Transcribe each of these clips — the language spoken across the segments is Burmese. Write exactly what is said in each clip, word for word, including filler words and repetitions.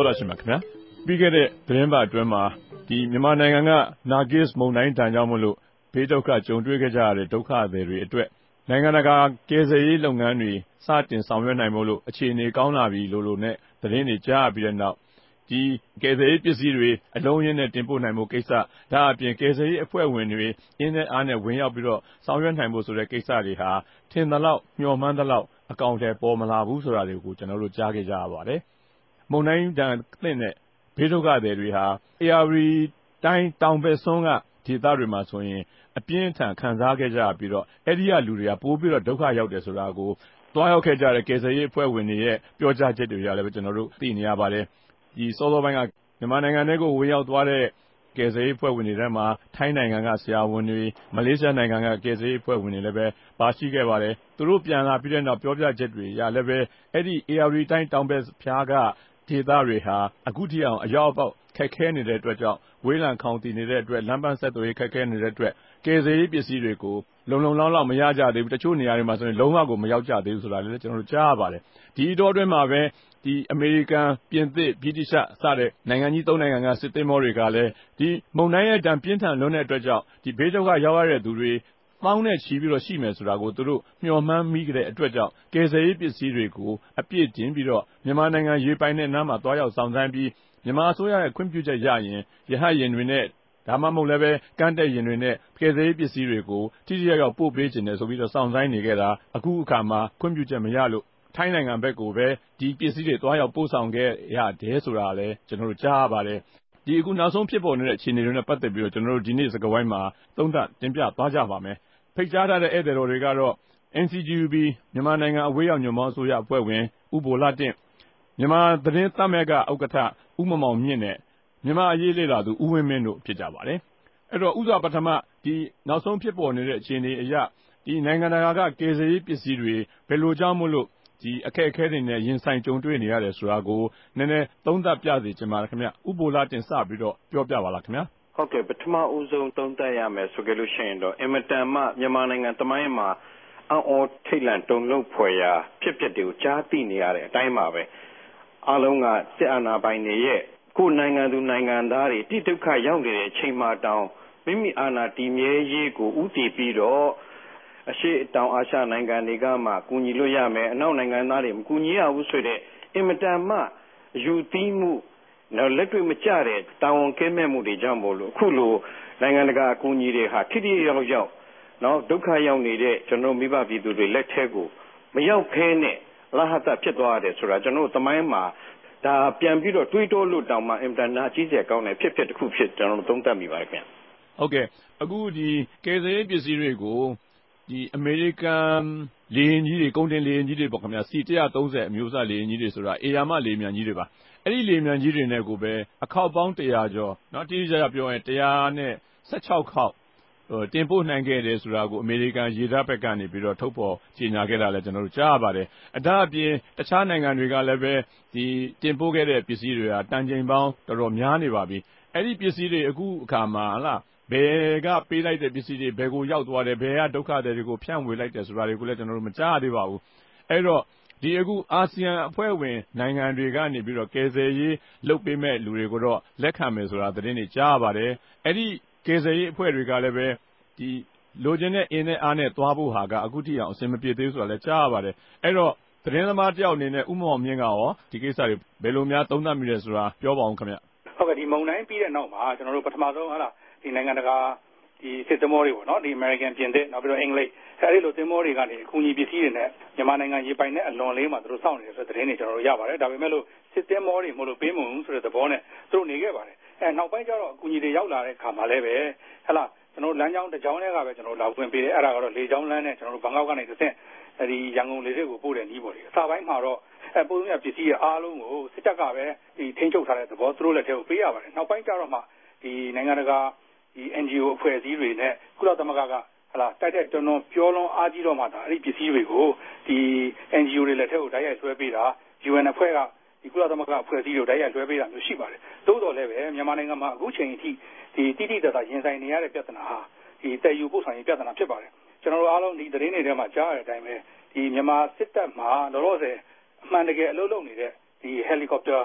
လာရှင်ပါခင်ဗျာပြီးခဲ့တဲ့သတင်းပတ်အတွင်းမှာဒီမြန်မာနိုင်ငံကနာဂစ်မုန်တိုင်းတန်ကြောင့်မလို့ဘေးဒုက္ခကြုံတွေ့ခဲ့ကြရတဲ့ဒုက္ခသည်တွေအတွက်နိုင်ငံတကာကယ်ဆယ်ရေးလုပ်ငန်းတွေစတင်ဆောင်ရွက်နိုင်ဖို့လို့အခြေအနေကောင်းလာပြီလို့လို့နဲ့သတင်းတွေကြားပြီးတဲ့နောက်ဒီကယ်ဆယ်ရေးပစ္စည်းတွေအလုံးရင်းနဲ့တင်ပို့နိုင်မှုကိစ္စဒါအပြင်ကယ်ဆယ်ရေးအဖွဲ့ဝင်တွေအင်းနဲ့အားနဲ့ဝင်ရောက်ပြီးတော့ဆောင်ရွက်နိုင်ဖို့ဆိုတဲ့ကိစ္စတွေဟာထင်သလောက်မျှော်မှန်းသလောက်အကောင့်ထဲပေါ်မလာဘူးဆိုတာတွေကိုကျွန်တော်တို့ကြားခဲ့ကြရပါတယ်မုန်တိုင်းတန်သင့်တဲ့ဘေးဒုက္ခသည်တွေဟာအေအာရီတိုင်းတောင်ဘက်ဆုံးကဒေသတွေမှာဆိုရင်အပြင်းထန်ခံစားခဲ့ကြပြီးတော့အဲ့ဒီကလူတွေကပိုးပြီးတော့ဒုက္ခရောက်တယ်ဆိုတာကိုတွားရောက်ခဲ့ကြတဲ့ကယ်ဆယ်ရေးအဖွဲ့ဝင်တွေရဲ့ပြောကြားချက်တွေကလည်းကျွန်တော်တို့သိနေရပါတယ်ဒီစောစောပိုင်းကမြန်မာနိုင်ငံတွေကိုဝင်ရောက်သွားတဲ့ကယ်ဆယ်ရေးအဖွဲ့ဝင်တွေထဲမှာထိုင်းနိုင်ငံကဆရာဝန်တွေမလေးရှားနိုင်ငံကကယ်ဆယ်ရေးအဖွဲ့ဝင်တွေလည်းပဲပါရှိခဲ့ပါတယ်သူတို့ပြန်လာပြီးတဲ့နောက်ပြောပြချက်တွေရလည်းပဲအဲ့ဒီ အေအာရီ တိုင်းတောင်ဘက်ဖျားကဒေသတွေဟာအခုထိအောင်အရောက်အပေါက်ခက်ခဲနေတဲ့အတွက်ကြောင့်ဝေးလံခေါင်တည်နေတဲ့အတွက်လမ်းပန်းဆက်သွယ်ရေးခက်ခဲနေတဲ့အတွက်ကယ်ဆယ်ရေးပစ္စည်းတွေကိုလုံလုံလောက်လောက်မရကြသေးဘူးတချို့နေရာတွေမှာဆိုရင်လုံးဝကိုမရောက်ကြသေးဘူးဆိုတာလည်းကျွန်တော်တို့ကြားရပါတယ်ဒီအတောအတွင်းမှာပဲဒီအမေရိကန်ပြင်သစ်ဗြိတိရှစတဲ့နိုင်ငံကြီးသုံးနိုင်ငံကစစ်သင်္ဘောတွေကလည်းဒီမုန်တိုင်းရဲ့တံပြင်းထန်လွန်းတဲ့အတွက်ကြောင့်ဒီဘေးဒုက္ခရောက်ရတဲ့သူတွေပေါင်းနဲ့ချီပြီးတော့ရှိမယ်ဆိုတာကိုသူတို့မျှော်မှန်းမိတဲ့အတွက်ကြောင့်ကယ်ဆယ်ရေးပစ္စည်းတွေကိုအပြည့်တင်ပြီးတော့မြန်မာနိုင်ငံရေပိုင်တဲ့နားမှာတွားရောက်ဆောင်ဆိုင်ပြီးမြန်မာအစိုးရရဲ့ခွင့်ပြုချက်ရရင်ရဟတ်ယာဉ်တွေနဲ့ဒါမှမဟုတ်လည်းပဲကမ်းတက်ယာဉ်တွေနဲ့ကယ်ဆယ်ရေးပစ္စည်းတွေကိုထိထိရောက်ရောက်ပို့ပေးခြင်းနဲ့ဆိုပြီးတော့ဆောင်ဆိုင်နေခဲ့တာအခုအခါမှာခွင့်ပြုချက်မရလို့ထိုင်းနိုင်ငံဘက်ကိုပဲဒီပစ္စည်းတွေတွားရောက်ပို့ဆောင်ခဲ့ရတယ်ဆိုတာလည်းကျွန်တော်တို့ကြားရပါတယ်ဒီအခုနောက်ဆုံးဖြစ်ပေါ်နေတဲ့အခြေအနေတွေနဲ့ပတ်သက်ပြီးတော့ကျွန်တော်တို့ဒီနေ့စကားဝိုင်းမှာသုံးသပ်တင်ပြသွားကြပါမယ်ဖိတ်ကြားထားတဲ့ဧည့်သည်တော်တွေကတော့ အန် စီ ဂျီ ယူ ဘီ မြန်မာနိုင်ငံအဝေးရောက်ညွန့်ပေါင်းအစိုးရအဖွဲ့ဝင်ဦးဘိုလှတင့်မြန်မာသတင်းသမဂ္ဂဥက္ကဋ္ဌဦးမောင်မောင်မြင့်နဲ့မြန်မာအရေးလေ့လာသူဦးဝင်းမင်းတို့ဖြစ်ကြပါတယ်အဲ့တော့ဥစွာပထမဒီနောက်ဆုံးဖြစ်ပေါ်နေတဲ့အခြေအနေအရဒီနိုင်ငံတကာကကယ်ဆယ်ရေးပစ္စည်းတွေဘယ်လိုကြောင့်မို့လို့ဒီအခက်အခဲတွေနဲ့ရင်ဆိုင်ကြုံတွေ့နေရတယ်ဆိုတာကိုနည်းနည်းသုံးသပ်ပြစေချင်ပါတယ်ခင်ဗျဥပ္ပိုလတင်စပြီးတော့ပြောပြပါလားခင်ဗျာဟုတ်ကဲ့ပထမဦးဆုံးသုံးသပ်ရမယ်ဆိုကြလို့ရှိရင်တော့အင်မတန်မှမြန်မာနိုင်ငံတမိုင်းမှာအော်ထိတ်လန့်တုန်လှုပ်ဖွယ်ရာဖြစ်ပျက်တွေကိုကြားသိနေရတဲ့အတိုင်းပါပဲအားလုံးကစစ်အာဏာပိုင်တွေရဲ့ကိုယ်နိုင်ငံသူနိုင်ငံသားတွေတိဒုက္ခရောက်နေတဲ့အချိန်မှတောင်မိမိအာဏာတည်မြဲရေးကိုဥတည်ပြီးတော့အရှိတောင်အာရှနိုင်ငံတွေကမှကူညီလို့ရမယ်အနောက်နိုင်ငံသားတွေမကူညီရဘူးဆိုတဲ့အင်မတန်မှယူသီးမှုနောက်လက်တွေ့မကျတဲ့တာဝန်ကင်းမဲ့မှုတွေကြောင့်မို့လို့အခုလိုနိုင်ငံတကာအကူအညီတွေဟာထိထိရောက်ရောက်နော်ဒုက္ခရောက်နေတဲ့ကျွန်တော်မိဘပြည်သူတွေလက်ထဲကိုမရောက်ဖဲနဲ့လဟတဖြစ်သွားတယ်ဆိုတာကျွန်တော်တမိုင်းမှာဒါပြန်ပြီးတော့တွေးတောလို့တောင်မှအင်တာနက်အကြီးကျယ်ကောင်းတဲ့ဖြစ်ဖြစ်တစ်ခုဖြစ်ကျွန်တော်သုံးသပ်မိပါတယ်ခင်ဗျဟုတ်ကဲ့အခုဒီကယ်ဆယ်ရေးပစ္စည်းတွေကိုဒီအမေရိကန်လေယာဉ်ကြီးတွေကုန်တင်လေယာဉ်ကြီးတွေပေါ့ခင်ဗျာ စီ one thirtyအမျိုးအစားလေယာဉ်ကြီးတွေဆိုတာအေယာမလေယာဉ်မြန်ကြီးတွေပါအဲ့ဒီလေယာဉ်မြန်ကြီးတွေနဲ့ကိုပဲအခေါက်ပေါင်းone hundredကျော်เนาะတိတိကျကျပြောရင်one hundred sixteenခေါက်တင်ပို့နိုင်ခဲ့တယ်ဆိုတာကိုအမေရိကန်ရေတပ်ဘက်ကနေပြီးတော့ထုတ်ဖော်ကြေညာခဲ့တာလည်းကျွန်တော်တို့ကြားရပါတယ်အဒါအပြင်တခြားနိုင်ငံတွေကလည်းပဲဒီတင်ပို့ခဲ့တဲ့ပစ္စည်းတွေဟာတန်ချိန်ပေါင်းတော်တော်များနေပါပြီအဲ့ဒီပစ္စည်းတွေအခုအခါမှာဟလားဘယ်ကပေးလိုက်တဲ့ပစ္စည်းတွေဘယ်ကိုရောက်သွားတယ်ဘယ်ကဒုက္ခသည်တွေကိုဖြန့်ဝေလိုက်တယ်ဆိုတာတွေကိုလည်းကျွန်တော်တို့မကြားရသေးပါဘူးအဲ့တော့ဒီအခုအာဆီယံအဖွဲ့ဝင်နိုင်ငံတွေကနေပြီးတော့ကယ်ဆယ်ရေးလုပ်ပေးမဲ့လူတွေကိုတော့လက်ခံမယ်ဆိုတာသတင်းတွေကြားရပါတယ်အဲ့ဒီကယ်ဆယ်ရေးအဖွဲ့တွေကလည်းပဲဒီလိုချင်တဲ့အင်းနဲ့အားနဲ့သွားဖို့ဟာကအခုထိအောင်အဆင်မပြေသေးဘူးဆိုတာလည်းကြားရပါတယ်အဲ့တော့သတင်းသမားတယောက်အနေနဲ့ဦးမောင်မြင့်ကရောဒီကိစ္စတွေဘယ်လိုများသုံးသပ်မိလဲဆိုတာပြောပါဦးခင်ဗျဟုတ်ကဲ့ဒီမုံတိုင်းပြီးတဲ့နောက်မှာကျွန်တော်တို့ပထမဆုံးဟာလားဒီနိုင်ငံတကာဒီစစ်သင်္ဘောတွေပေါ့နော်ဒီ American ပြင်သစ်နောက်ပြီးတော့အင်္ဂလိပ်အဲဒီလိုသင်္ဘောတွေကနေအကူအညီပစ္စည်းတွေနဲ့မြန်မာနိုင်ငံရေပိုင်တဲ့အလွန်လေးမှာသူတို့စောင့်နေတယ်ဆိုတဲ့သတင်းတွေကျွန်တော်တို့ရပါတယ်ဒါပေမဲ့လို့စစ်သင်္ဘောတွေမလို့ပေးမုံဆိုတဲ့သဘောနဲ့သူတို့နေခဲ့ပါတယ်အဲနောက်ပိုင်းကျတော့အကူအညီတွေရောက်လာတဲ့အခါမှာလည်းပဲဟလာကျွန်တော်လမ်းကြောင်းတစ်ကြောင်းထဲကပဲကျွန်တော်လာဖွင့်ပေးတယ်အဲ့ဒါကတော့လေကြောင်းလမ်းနဲ့ကျွန်တော်တို့ဘန်ကောက်ကနေတစ်ဆင့်အဲဒီရန်ကုန်လေဆိပ်ကိုပို့တဲ့နည်းပေါ့လေအစပိုင်းမှာတော့အဲပုံစံပစ္စည်းရဲ့အားလုံးကိုစစ်တပ်ကပဲဒီထိန်းချုပ်ထားတဲ့သဘောသူတို့လက်ထဲကိုပေးရပါတယ်နောက်ပိုင်းကျတော့မှဒီနိုင်ငံတကာဒီ အန် ဂျီ အို အဖွဲ့အစည်းတွေနဲ့ကုလသမဂ္ဂကဟလာတိုက်တဲ့တွန်းတွန်းပြောလွန်အားကြီးတော့မှဒါအဲ့ဒီပစ္စည်းတွေကိုဒီ အန် ဂျီ အို တွေလက်ထဲကိုတိုက်ရိုက်ဆွဲပေးတာ ယူအန် အဖွဲ့ကဒီကုလသမဂ္ဂအဖွဲ့အစည်းတွေတိုက်ရိုက်ဆွဲပေးတာမျိုးရှိပါတယ်သို့တော်လည်းပဲမြန်မာနိုင်ငံမှာအခုချိန်အထိဒီတိတိကျကျရင်ဆိုင်နေရတဲ့ပြဿနာဟာဒီတည်ယူပို့ဆောင်ရေးပြဿနာဖြစ်ပါတယ်ကျွန်တော်တို့အားလုံးဒီသတင်းတွေထဲမှာကြားရတဲ့အတိုင်းပဲဒီမြန်မာစစ်တပ်မှာလောလောဆယ်အမှန်တကယ်အလုပ်လုပ်နေတဲ့ဒီ helicopter ဒီ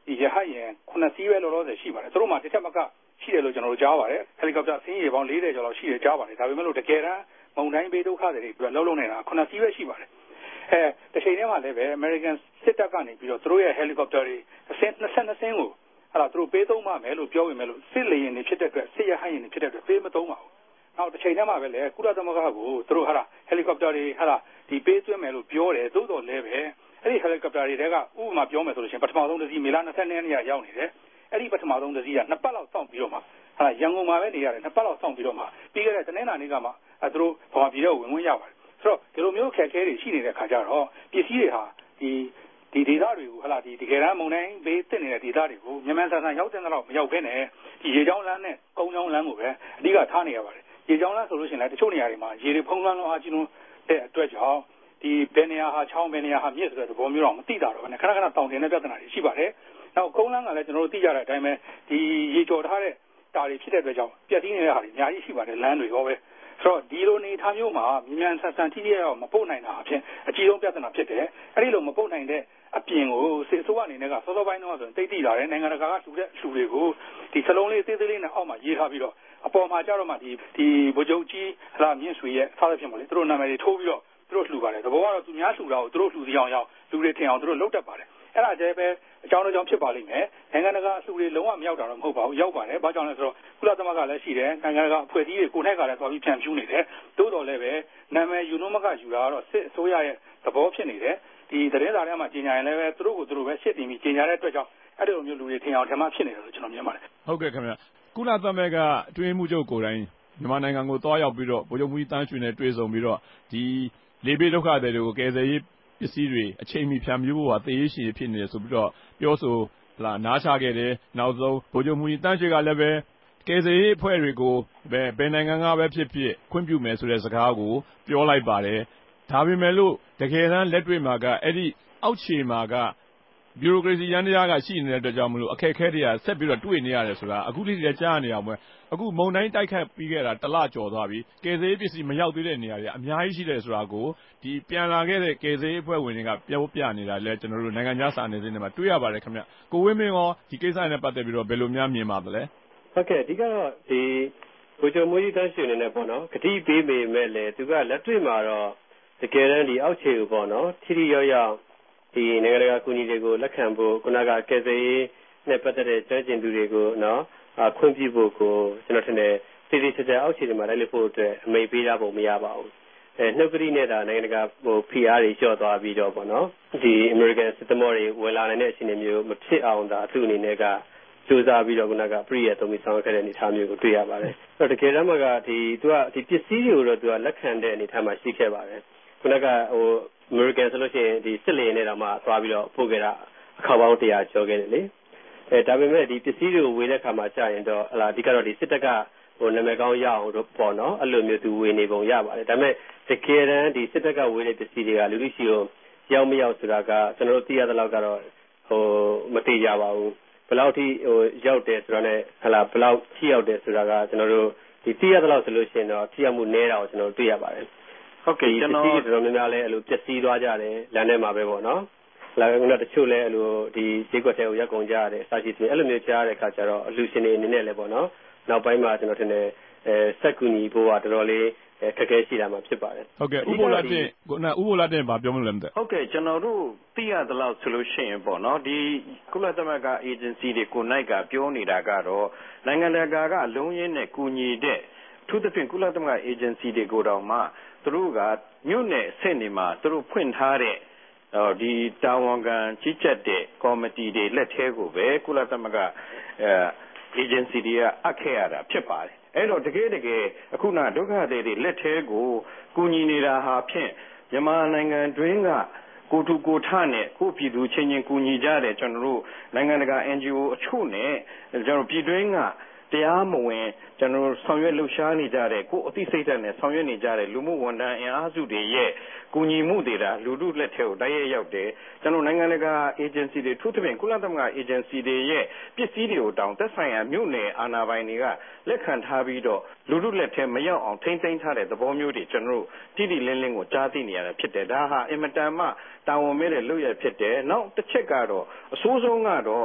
ဒီရဟတ်ယာဉ်ခုနှစ်စီးပဲလောလောဆယ်ရှိပါတယ်သူတို့မှတစ်ချက်မကရှိတယ်လို့ကျွန်တော်တို့ကြားပါတယ်ဟယ်လီကော်ပတာဆင်းရဲပေါင်း၄၀ကျော်လောက်ရှိတယ်ကြားပါတယ်ဒါပေမဲ့လို့တကယ်တမ်းမုန်တိုင်းဘေးဒုက္ခတွေတွေလုံးလုံးနေတာခုနှစ်စီးပဲရှိပါတယ်အဲတစ်ချိန်တည်းမှာလည်းပဲ American စစ်တပ်ကနေပြီးတော့သူတို့ရဲ့ဟယ်လီကော်ပတာတွေအစင်း၂၂စင်းကိုအဲ့ဒါသူတို့ပေးသုံးမှမယ်လို့ပြောဝင်မယ်လို့စစ်လေယာဉ်တွေဖြစ်တဲ့အတွက်စစ်ရဟတ်ယာဉ်တွေဖြစ်တဲ့အတွက်ပေးမသုံးပါဘူးနောက်တစ်ချိန်တည်းမှာပဲလေကုလသမဂ္ဂကိုသူတို့ဟာဟယ်လီကော်ပတာတွေဟာဒီပေးသွင်းမယ်လို့ပြောတယ်သို့တော်လည်းပဲအဲ့ဒီဟယ်လီကော်ပတာတွေကဥပမာပြောမယ်ဆိုလို့ရှိရင်ပထမဆုံးတစ်စီးမေလ၂၂ရက်နေ့ရောက်နေတယ်အဲ့ဒီပထမဆုံးတစ်စီးကနှစ်ပတ်လောက်စောင့်ပြီးတော့မှဟာရန်ကုန်မှာပဲနေရတယ်နှစ်ပတ်လောက်စောင့်ပြီးတော့မှပြီးခဲ့တဲ့တနင်္လာနေ့ကမှအဲသူတို့ဘာမှပြည်တော့ဝင်ဝင်ရပါတယ်ဆိုတော့ဒီလိုမျိုးခက်ခဲတွေရှိနေတဲ့ခါကျတော့ပစ္စည်းတွေဟာဒီဒီဒေသတွေကိုဟာလာဒီတကယ်တမ်းမုံတိုင်းဘေးတက်နေတဲ့ဒေသတွေကိုမြန်မာဆန်ဆန်ရောက်တဲ့တော့မရောက်ဘဲနဲ့ဒီရေကြောင်းလမ်းနဲ့ကုန်းကြောင်းလမ်းကိုပဲအဓိကထားနေရပါတယ်ရေကြောင်းလမ်းဆိုလို့ရှိရင်လည်းတချို့နေရာတွေမှာရေတွေဖုံးလွှမ်းလွှမ်းအားကြီးလွန်းတဲ့အတွက်ကြောင့်ဒီဘယ်နေရာဟာချောင်းဘယ်နေရာဟာမြစ်ဆိုတဲ့သဘောမျိုးတော့မသိတာတော့ဘယ်နဲ့ခဏခဏတောင်တင်တဲ့ပြဿနာတွေရှိပါတယ်နောက်ကုန်းလမ်းကလည်းကျွန်တော်တို့သိကြတဲ့အတိုင်းပဲဒီရေကြော်ထားတဲ့တာတွေဖြစ်တဲ့အတွက်ကြောင့်ပြက်တီးနေတဲ့ဟာတွေအများကြီးရှိပါတယ်လမ်းတွေရောပဲဆိုတော့ဒီလိုနေထားမျိုးမှာမြန်ဆန်ဆန်ထိထိရောက်မပုတ်နိုင်တာအဖြစ်အကြီးဆုံးပြဿနာဖြစ်တယ်အဲ့ဒီလိုမပုတ်နိုင်တဲ့အပြင်ကိုစစ်ဆိုးအနေနဲ့ကစောစောပိုင်းတော့ဆိုရင်တိတ်တိလာတယ်နိုင်ငံတကာကလှူတဲ့လှူတွေကိုဒီစလုံးလေးသေးသေးလေးနဲ့အောက်မှာရေးထားပြီးတော့အပေါ်မှာကျတော့မှဒီဒီဗိုလ်ချုပ်ကြီးဟလာမြင့်ဆွေရဲ့စားရဖြစ်မလို့သူတို့နာမည်တွေထိုးပြီးတော့သူတို့လှူပါတယ်သဘောကတော့သူများလှူတာကိုသူတို့လှူစီအောင်ရောက်လူတွေထင်အောင်သူတို့လုပ်တတ်ပါတယ်အဲ့ဒါကျဲပဲအကြောင်းအကြောင်းဖြစ်ပါလိမ့်မယ်နိုင်ငံတကာအလှူတွေလုံးဝမရောက်တာတော့မဟုတ်ပါဘူးရောက်ပါတယ်ဘာကြောင့်လဲဆိုတော့ကုလသမဂ္ဂလည်းရှိတယ်နိုင်ငံတကာအဖွဲ့အစည်းတွေကိုယ်နဲ့ကလည်းသွားပြီးဖြန့်ဖြူးနေတယ်သို့တော်လည်းပဲနာမည်ယူလို့မကယူတာကတော့စစ်အစိုးရရဲ့သဘောဖြစ်နေတယ်ဒီသတင်းစာထဲမှာကြီးညာရင်လည်းပဲသူတို့ကိုသူတို့ပဲရှစ်တင်ပြီးကြီးညာတဲ့အတွက်ကြောင့်အဲ့လိုမျိုးလူတွေထင်အောင်ထင်မှဖြစ်နေတယ်လို့ကျွန်တော်မြင်ပါတယ်ဟုတ်ကဲ့ခင်ဗျကုလသမဂ္ဂအတွင်းမှုချုပ်ကိုယ်တိုင်မြန်မာနိုင်ငံကိုသွားရောက်ပြီးတော့ဗိုလ်ချုပ်မှုကြီးတန်းရွှေနဲ့တွေ့ဆုံပြီးတော့ဒီလေဘေးဒုက္ခတွေကိုကယ်ဆယ်ရေးပစ္စည်းတွေအချိန်မီဖြန့်ဖြူးဖို့ဟာသေရေးရှိဖြစ်နေတယ်ဆိုပြီးတော့ပြောဆိုလာနားချခဲ့တယ်နောက်ဆုံးဗိုလ်ချုပ်မှုကြီးတန်းရွှေကလည်းပဲကယ်ဆယ်ရေးအဖွဲ့တွေကိုဘယ်ဘယ်နိုင်ငံကပဲဖြစ်ဖြစ်ခွင့်ပြုမယ်ဆိုတဲ့စကားကိုပြောလိုက်ပါတယ်ဒါပေမဲ့လို့တကယ်တမ်းလက်တွေ့မှာကအဲ့ဒီအောက်ခြေမှာကဘီရိုကရေစီရန်တရားကရှိနေတဲ့အတွက်ကြောင့်မလို့အခက်အခဲတွေကဆက်ပြီးတော့တွေ့နေရတယ်ဆိုတာအခုထိလည်းကြားနေရအောင်ပဲအခုမုံတိုင်းတိုက်ခတ်ပြီးခဲ့တာတလကျော်သွားပြီကယ်ဆယ်ရေးပစ္စည်းမရောက်သေးတဲ့နေရာတွေအများကြီးရှိတယ်ဆိုတာကိုဒီပြန်လာခဲ့တဲ့ကယ်ဆယ်ရေးအဖွဲ့ဝင်တွေကပြောပြနေတာလဲကျွန်တော်တို့နိုင်ငံခြားစာနယ်ဇင်းတွေမှာတွေ့ရပါတယ်ခင်ဗျကိုဝင်းမင်းရောဒီကိစ္စနဲ့ပတ်သက်ပြီးတော့ဘယ်လိုများမြင်ပါသလဲဟုတ်ကဲ့အဓိကတော့ဒီဗိုလ်ချုပ်မှုကြီးတန်းရွှေနေနဲ့ပေါ့နော်ဂတိပေးပေမဲ့လည်းသူကလက်တွေ့မှာတော့တကယ်တမ်းဒီအောက်ခြေကိုပေါ့နော်ထိထိရောက်ရောက်ဒီနိုင်ငံတကာကူညီတွေကိုလက်ခံဖို့ခုနကကယ်ဆယ်ရေးနဲ့ပတ်သက်တဲ့ကျွမ်းကျင်သူတွေကိုနော်ခွင့်ပြုဖို့ကိုကျွန်တော်ထင်တယ်တိတိကျကျအောက်ခြေတွေမှာလိုက်လို့ဖို့အတွက်အမိန့်ပေးထားဖို့မရပါဘူးအဲနှုတ်ကတိနဲ့ဒါနိုင်ငံတကာဟို P R တွေလျှော့သွားပြီးတော့ပေါ့နော်ဒီ American စစ်သမောတွေဝင်လာနိုင်တဲ့အခြေအနေမျိုးမဖြစ်အောင်ဒါသူ့အနေနဲ့ကစူးစမ်းပြီးတော့ခုနကပရိယတ်သုံးပြီးဆောင်ခဲ့တဲ့အနေအထားမျိုးကိုတွေ့ရပါတယ်။အဲ့တော့တကယ်တမ်းမှာကဒီသူကဒီပစ္စည်းတွေကိုတော့သူကလက်ခံတဲ့အနေအထားမှာရှိခဲ့ပါတယ်။ခုနကဟို American ဆိုလို့ရှိရင်ဒီစစ်လေနဲ့တော့မှသွားပြီးတော့ပို့ခဲ့တာအခါပေါင်းတရားကျော်ခဲ့တယ်လေ။အဲဒါပေမဲ့ဒီပစ္စည်းတွေကိုဝေတဲ့အခါမှာကြာရင်တော့ဟလာအဓိကတော့ဒီစစ်တပ်ကဟိုနာမည်ကောင်းရအောင်တော့ပေါ့နော်အဲ့လိုမျိုးသူဝေနေပုံရပါတယ်။ဒါပေမဲ့တကယ်တမ်းဒီစစ်တပ်ကဝေတဲ့ပစ္စည်းတွေကလူလူရှိကိုရောက်မရောက်ဆိုတာကကျွန်တော်တို့သိရတဲ့လောက်ကတော့ဟိုမသိကြပါဘူး။ဘယ်လောက်ထိဟိုရောက်တယ်ဆိုတော့လည်းဟလာဘယ်လောက်ထိရောက်တယ်ဆိုတာကကျွန်တော်တို့ဒီသိရတဲ့လောက်ဆိုလို့ရှိရင်တော့ထိရောက်မှုနည်းတာကိုကျွန်တော်တို့တွေ့ရပါတယ်ဟုတ်ကဲ့ကျွန်တော်ဒီတော်တော်များများလည်းအဲ့လိုပျက်စီးသွားကြတယ်လမ်းထဲမှာပဲပေါ့နော်လာကတော့တချို့လည်းအဲ့လိုဒီဈေးကွက်ထဲကိုရက်ကုန်ကြရတယ်စာရှိတယ်အဲ့လိုမျိုးကြားရတဲ့အခါကျတော့အလူရှင်တွေအနေနဲ့လည်းပေါ့နော်နောက်ပိုင်းမှာကျွန်တော်ထင်တယ်အဲစက်ကူညီဖို့ကတော်တော်လေးခက်ခဲရှိတာမှဖြစ်ပါတယ်ဟုတ်ကဲ့ဥပ္ပိုလ်တင်ကိုနာဥပ္ပိုလ်တင်ဘာပြောမလို့လဲမသိဟုတ်ကဲ့ကျွန်တော်တို့သိရသလောက်ဆိုလို့ရှိရင်ပေါ့နော်ဒီကုလသမဂ္ဂ agency တွေကိုနိုင်ကပြောနေတာကတော့နိုင်ငံတကာကအလုံးရင်းနဲ့ကူညီတဲ့သူသဖြင့်ကုလသမဂ္ဂ agency တွေကိုတော့မှသူတို့ကမြို့နယ်အဆင့်တွေမှာသူတို့ဖွင့်ထားတဲ့ဒီတာဝန်ခံကြီးကြပ်တဲ့ကော်မတီတွေလက်ထဲကိုပဲကုလသမဂ္ဂအဲ agency တွေကအပ်ခဲ့ရတာဖြစ်ပါတယ်အဲ့တော့တကယ်တကယ်အခုနဒုက္ခသည်တွေလက်ထဲကိုကူညီနေတာဟာဖြင့်မြန်မာနိုင်ငံတွင်းကကိုတူကိုထနဲ့ကိုပြည်သူချင်းချင်းကူညီကြတဲ့ကျွန်တော်တို့နိုင်ငံတကာ N G O အချို့နဲ့ကျွန်တော်ပြည်တွင်းကတရားမဝင်ကျွန်တော်ဆောင်ရွက်လှုပ်ရှားနေကြတဲ့ကိုအသိစိတ်ဓာတ်နဲ့ဆောင်ရွက်နေကြတဲ့လူမှုဝန်ထမ်းအင်အားစုတွေရဲ့ကူညီမှုတွေဒါလူထုလက်ထဲကိုတိုက်ရိုက်ရောက်တယ်ကျွန်တော်နိုင်ငံတကာ agency တွေသူသဖြင့်ကုလသမဂ္ဂ agency တွေရဲ့ပစ္စည်းတွေကိုတောင်းသက်ဆိုင်ရာမြို့နယ်အာဏာပိုင်တွေကလက်ခံထားပြီးတော့လူထုလက်ထဲမရောက်အောင်ထိမ့်သိမ်းထားတဲ့သဘောမျိုးတွေကျွန်တော်တို့တိတိလင်းလင်းကိုကြားသိနေရတာဖြစ်တယ်ဒါဟာအင်မတန်မှတာဝန်မဲ့တဲ့လုပ်ရဖြစ်တယ်နောက်တစ်ချက်ကတော့အဆိုးဆုံးကတော့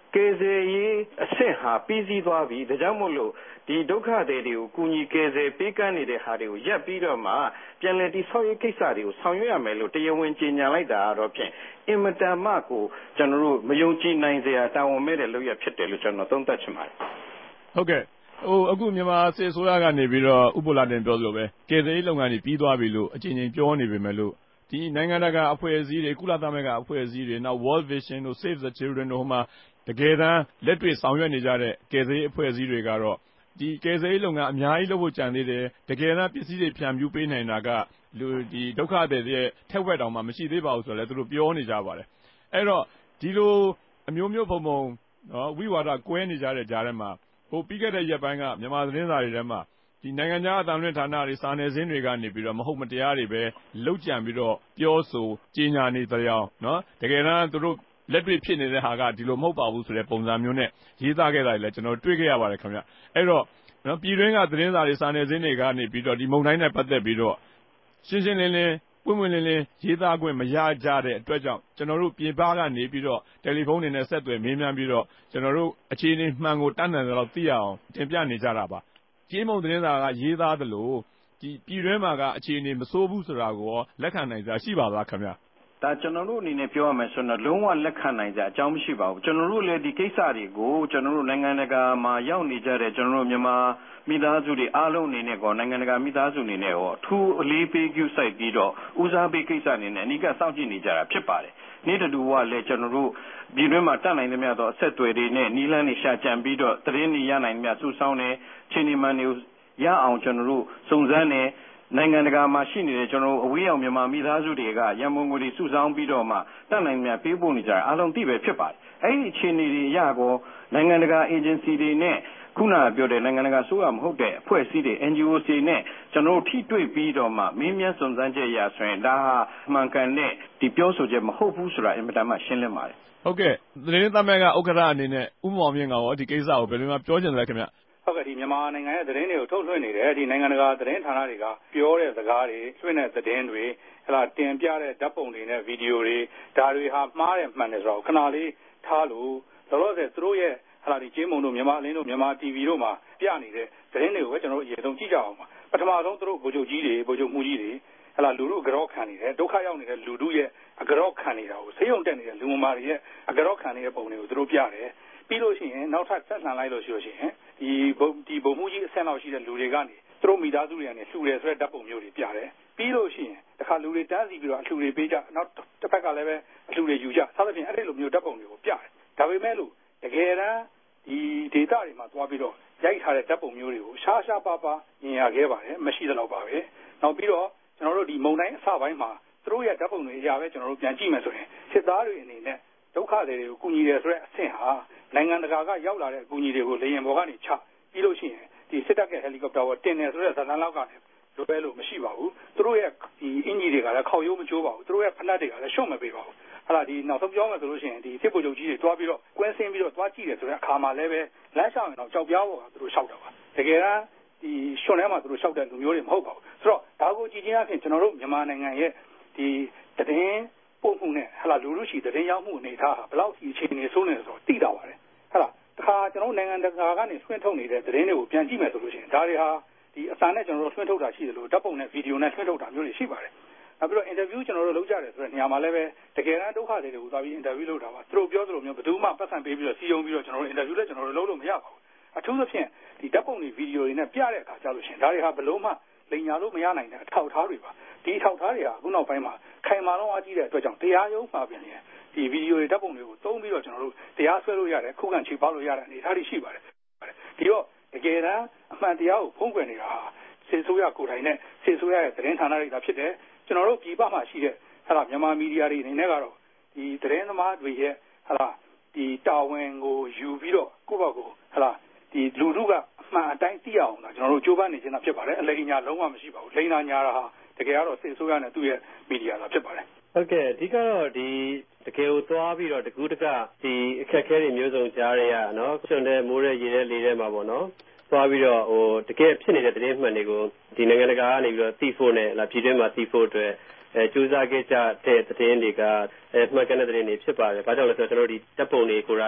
ကယ်ဆယ်ရေးအဆင့်ဟာပြီးစီးသွားပြီဒါကြောင့်မို့လို့ဒီဒုက္ခသည်တွေကိုကူညီကယ်ဆယ်ပေးကမ်းနေတဲ့ဟာတွေကိုရပ်ပြီးတော့မှပြန်လည်တိဆောက်ရေးကိစ္စတွေကိုဆောင်ရွက်ရမယ်လို့တရားဝင်ကြေညာလိုက်တာတော့ဖြင့်အင်မတန်မှကိုကျွန်တော်တို့မယုံကြည်နိုင်စရာတာဝန်မဲ့တဲ့လုပ်ရဖြစ်တယ်လို့ကျွန်တော်သုံးသပ်ချင်ပါတယ်ဟုတ်ကဲ့ဟိုအခုမြန်မာစစ်အစိုးရကနေပြီးတော့ဥပလာတင်ပြောလို့ပဲကယ်ဆယ်ရေးလုပ်ငန်းတွေပြီးသွားပြီလို့အကြိမ်ကြိမ်ပြောနေပေမဲ့လို့ဒီနိုင်ငံတကာအဖွဲ့အစည်းတွေကုလသမဂ္ဂအဖွဲ့အစည်းတွေနောက် World Vision တို့ Save the Children တို့မှာတကယ်တမ်းလက်တွေ့ဆောင်ရွက်နေကြတဲ့ကယ်ဆယ်ရေးအဖွဲ့အစည်းတွေကတော့ဒီကယ်ဆယ်ရေးလုပ်ငန်းအများကြီးလုပ်ဖို့ကြံသေးတယ်တကယ်တမ်းပစ္စည်းတွေဖြန့်ဖြူးပေးနိုင်တာကလူဒီဒုက္ခတွေရဲ့ထက်ဝက်တောင်မှမရှိသေးပါဘူးဆိုတော့လည်းသူတို့ပြောနေကြပါတယ်အဲ့တော့ဒီလိုအမျိုးမျိုးပုံပုံနော်ဝိဝါဒကွဲနေကြတဲ့ကြားထဲမှာဟိုပြီးခဲ့တဲ့ရက်ပိုင်းကမြန်မာသတင်းစာတွေထဲမှာဒီနိုင်ငံခြားအသံလွှင့်ဌာနတွေစာနယ်ဇင်းတွေကနေပြီးတော့မဟုတ်မတရားတွေပဲလောက်ကြံပြီးတော့ပြောဆိုကြီးညာနေတဲ့အကြောင်းနော်တကယ်တမ်းသူတို့လက်တွေ့ဖြစ်နေတဲ့ဟာကဒီလိုမဟုတ်ပါဘူးဆိုတဲ့ပုံစံမျိုးနဲ့ရေးသားခဲ့တာလည်းကျွန်တော်တွေ့ခဲ့ရပါတယ်ခင်ဗျအဲ့တော့နော်ပြည်တွင်းကသတင်းစာတွေစာနယ်ဇင်းတွေကနေပြီးတော့ဒီမုံတိုင်းနဲ့ပတ်သက်ပြီးတော့ရှင်းရှင်းလင်းလင်းပွင့်ပွင့်လင်းလင်းရေးသားခွင့်မရကြတဲ့အတွက်ကြောင့်ကျွန်တော်တို့ပြည်ပကနေပြီးတော့တယ်လီဖုန်းတွေနဲ့ဆက်သွယ်မေးမြန်းပြီးတော့ကျွန်တော်တို့အခြေအနေမှန်ကိုတတ်နိုင်တယ်လို့သိရအောင်တင်ပြနေကြတာပါကြေးမုံသတင်းစာကရေးသားသလိုဒီပြည်တွင်းမှာကအခြေအနေမဆိုးဘူးဆိုတာကိုလက်ခံနိုင်ကြရှိပါလားခင်ဗျာဒါကျွန်တော်တို့အနေနဲ့ပြောရမယ်ဆိုတော့လုံးဝလက်ခံနိုင်ကြအကြောင်းမရှိပါဘူးကျွန်တော်တို့လည်းဒီကိစ္စတွေကိုကျွန်တော်တို့နိုင်ငံတကာမှာရောက်နေကြတဲ့ကျွန်တော်တို့မြန်မာမိသားစုတွေအားလုံးအနေနဲ့ကောနိုင်ငံတကာမိသားစုအနေနဲ့ရောအထူးအလေးပေးပြုစိုက်ပြီးတော့ဦးစားပေးကိစ္စအနေနဲ့အနိကစောင့်ကြည့်နေကြတာဖြစ်ပါတယ်နေ့တူကလည်းကျွန်တော်တို့ပြည်တွင်းမှာတတ်နိုင်သမျှတော့အဆက်အသွယ်တွေနဲ့နီးလန်းနေရှာကြံပြီးတော့သတင်းတွေရနိုင်သမျှစုဆောင်းနေချင်းဒီမန်တွေရအောင်ကျွန်တော်တို့စုံစမ်းနေနိုင်ငံတကာမှာရှိနေတဲ့ကျွန်တော်တို့အဝေးရောက်မြန်မာမိသားစုတွေကရန်ကုန်ကိုစုဆောင်းပြီးတော့မှတတ်နိုင်များပေးပို့နေကြတာအားလုံးသိပဲဖြစ်ပါတယ်အဲ့ဒီအခြေအနေတွေရကောနိုင်ငံတကာအေဂျင်စီတွေနဲ့ခုနကပြောတဲ့နိုင်ငံတကာဆိုရမဟုတ်တဲ့အဖွဲ့အစည်းတွေ N G O တွေနဲ့ကျွန်တော်တို့ထိတွေ့ပြီးတော့မှမင်းမြတ်စုံစမ်းချက်ရဆိုရင်ဒါဟာမှန်ကန်တဲ့ဒီပြောဆိုချက်မဟုတ်ဘူးဆိုတာအင်မတန်မှရှင်းလင်းပါတယ်ဟုတ်ကဲ့သတင်းသမက်ကဥက္ကဋ္ဌအနေနဲ့ဥမောင်မြင့်ကရောဒီကိစ္စကိုဘယ်လိုမှပြောချင်တယ်လဲခင်ဗျဟုတ်ကဲ့ဒီမြန်မာနိုင်ငံရဲ့သတင်းတွေကိုထုတ်လွှင့်နေတယ်ဒီနိုင်ငံတကာသတင်းဌာနတွေကပြောတဲ့စကားတွေလွှင့်တဲ့သတင်းတွေဟလာတင်ပြတဲ့ဓာတ်ပုံတွေနဲ့ဗီဒီယိုတွေဒါတွေဟာမှားတယ်မှန်တယ်ဆိုတော့ခဏလေးထားလို့တော်တော်ဆိုသူတို့ရဲ့ဟလာဒီကျေးမုံတို့မြန်မာအလင်းတို့မြန်မာ တီဗီ တို့မှာပြနေတဲ့သတင်းတွေကိုပဲကျွန်တော်တို့အရင်ဆုံးကြည့်ကြအောင်ပါပထမဆုံးသူတို့ဗိုလ်ချုပ်ကြီးတွေဗိုလ်ချုပ်မှုကြီးတွေဟလာလူတို့ကြောခံနေတယ်ဒုက္ခရောက်နေတဲ့လူတို့ရဲ့အကြောခံနေတာကိုဆေးရုံတက်နေတဲ့လူမမာတွေရဲ့အကြောခံနေတဲ့ပုံတွေကိုသူတို့ပြတယ်ပြီးလို့ရှိရင်နောက်ထပ်ဆက်ဆံလိုက်လို့ရှိလို့ရှိရင်ဒီဘုံဒီဘုံမှုကြီးအဆင့်လောက်ရှိတဲ့လူတွေကနေသူတို့မိသားစုတွေကနေလှူတယ်ဆိုတဲ့ဓာတ်ပုံမျိုးတွေပြတယ်ပြီးလို့ရှိရင်တခါလူတွေတန်းစီပြီးတော့အလှူတွေပေးကြနောက်တစ်ဖက်ကလည်းပဲအလှူတွေယူကြဆက်သဖြင့်အဲ့ဒီလိုမျိုးဓာတ်ပုံတွေကိုပြတယ်ဒါပေမဲ့လို့တကယ်တမ်းဒီဒေတာတွေမှာသွားပြီးတော့ရိုက်ထားတဲ့ဓာတ်ပုံမျိုးတွေကိုရှားရှားပါးပါးမြင်ရခဲ့ပါတယ်မရှိသလောက်ပါပဲနောက်ပြီးတော့ကျွန်တော်တို့ဒီမုံတိုင်းအစပိုင်းမှာသူတို့ရဲ့ဓာတ်ပုံတွေအရာပဲကျွန်တော်တို့ပြန်ကြည့်မယ်ဆိုရင်စစ်သားတွေအနေနဲ့ဒုက္ခတွေကိုကူညီတယ်ဆိုတဲ့အဆင့်ဟာနိုင်ငံတကာကရောက်လာတဲ့အကူအညီတွေကိုလေယာဉ်ပေါ်ကနေချပြီးလို့ရှိရင်ဒီစစ်တပ်ကဟယ်လီကော်ပတာပေါ်တင်တယ်ဆိုတဲ့ဇာတ်လမ်းလောက်ကလည်းလိုပဲလို့မရှိပါဘူးသူတို့ရဲ့ဒီအင်ဂျီတွေကလည်းခေါက်ရိုးမကျိုးပါဘူးသူတို့ရဲ့ဖနက်တွေကလည်းရှုံ့မပေးပါဘူးဟာလာဒီနောက်ဆုံးပြောမယ်ဆိုလို့ရှိရင်ဒီစစ်ဗိုလ်ချုပ်ကြီးတွေတွားပြီးတော့ကွင်းဆင်းပြီးတော့တွားကြည့်တယ်ဆိုတဲ့အခါမှာလည်းပဲလမ်းလျှောက်ရင်တော့ကြောက်ပြားပေါ်ကသူတို့လျှောက်တာပါတကယ်တမ်းဒီရှွန်ထဲမှာသူတို့လျှောက်တဲ့လူမျိုးတွေမဟုတ်ပါဘူးဆိုတော့ဒါကိုကြည့်ချင်းအဖြစ်ကျွန်တော်တို့မြန်မာနိုင်ငံရဲ့ဒီတည်င်းပို့မှုနဲ့ဟာလာလူလူရှိတည်င်းရောက်မှုအနေထားဟာဘယ်လောက်ဒီအခြေအနေဆိုးနေလဲဆိုတော့သိတာပါတယ်ဟာလာတခါကျွန်တော်နိုင်ငံတကာကနေဆွင့်ထုတ်နေတဲ့သတင်းတွေကိုပြန်ကြည့်မယ်ဆိုလို့ရှိရင်ဒါတွေဟာဒီအစံနဲ့ကျွန်တော်တို့ဆွင့်ထုတ်တာရှိတယ်လို့ဓာတ်ပုံနဲ့ဗီဒီယိုနဲ့ဆွင့်ထုတ်တာမျိုးတွေရှိပါတယ်နောက်ပြီးတော့အင်တာဗျူးကျွန်တော်တို့လုပ်ကြတယ်ဆိုတဲ့နေရာမှာလည်းပဲတကယ်တမ်းဒုက္ခတွေကိုသွားပြီးအင်တာဗျူးလုပ်တာပါသူတို့ပြောသလိုမျိုးဘယ်သူမှပတ်စံပေးပြီးတော့စီယုံပြီးတော့ကျွန်တော်တို့အင်တာဗျူးလည်းကျွန်တော်တို့လုပ်လို့မရပါဘူးအထူးသဖြင့်ဒီဓာတ်ပုံတွေဗီဒီယိုတွေနဲ့ပြတဲ့အခါကျလို့ရှိရင်ဒါတွေဟာဘယ်လို့မှလိမ်ညာလို့မရနိုင်တဲ့အထောက်အထားတွေပါဒီအထောက်အထားတွေဟာအခုနောက်ပိုင်းမှာခိုင်မာလုံးအားကြီးတဲ့အတွက်ကြောင့်တရားရုံးမှာပြင်ရင်ဒီဗီဒီယိုတွေဓာတ်ပုံတွေကိုသုံးပြီးတော့ကျွန်တော်တို့တရားစွဲလို့ရတယ်ခုခံချေပလို့ရတဲ့အနေအထားတွေရှိပါတယ်ဒီတော့တကယ်တမ်းအမှန်တရားကိုဖုံးကွယ်နေတာဟာစေဆိုးရကိုယ်တိုင်နဲ့စေဆိုးရရဲ့သတင်းဌာနတွေကဖြစ်တယ်ကျွန်တော်တို့ပြည်ပမှာရှိတဲ့ဟာလာမြန်မာမီဒီယာတွေအနေနဲ့ကတော့ဒီသတင်းသမားတွေရဲ့ဟာလာဒီတာဝန်ကိုယူပြီးတော့ကိုယ့်ဘက်ကိုဟာလာဒီလူထုကအမှန်အတိုင်းသိအောင်လားကျွန်တော်တို့ကြိုးပမ်းနေခြင်းတာဖြစ်ပါတယ်အလိမ်ညာလုံးဝမရှိပါဘူးလိမ်နာညာတာဟာတကယ်ကတော့စေဆိုးရနဲ့သူ့ရဲ့မီဒီယာသာဖြစ်ပါတယ်ဟုတ်ကဲ့အဓိကတော့ဒီတကယ်ကိုသွားပြီးတော့တကူးတကဒီအခက်အခဲတွေမျိုးစုံကြားရရနော်ဆွန်တဲ့မိုးတဲ့ရေတဲ့လေတဲ့မှာပေါ့နော်သွားပြီးတော့ဟိုတကယ်ဖြစ်နေတဲ့သတင်းမှန်တွေကိုဒီနိုင်ငံတကာကနေပြီးတော့သိဖို့နဲ့လာပြည်တွင်းမှာသိဖို့အတွက်အဲစူးစမ်းခဲ့ကြတဲ့သတင်းတွေကအဲမှန်ကန်တဲ့သတင်းတွေဖြစ်ပါတယ်။ဘာကြောင့်လဲဆိုတော့ကျွန်တော်တို့ဒီတပ်ပုံတွေကိုယ်တိုင်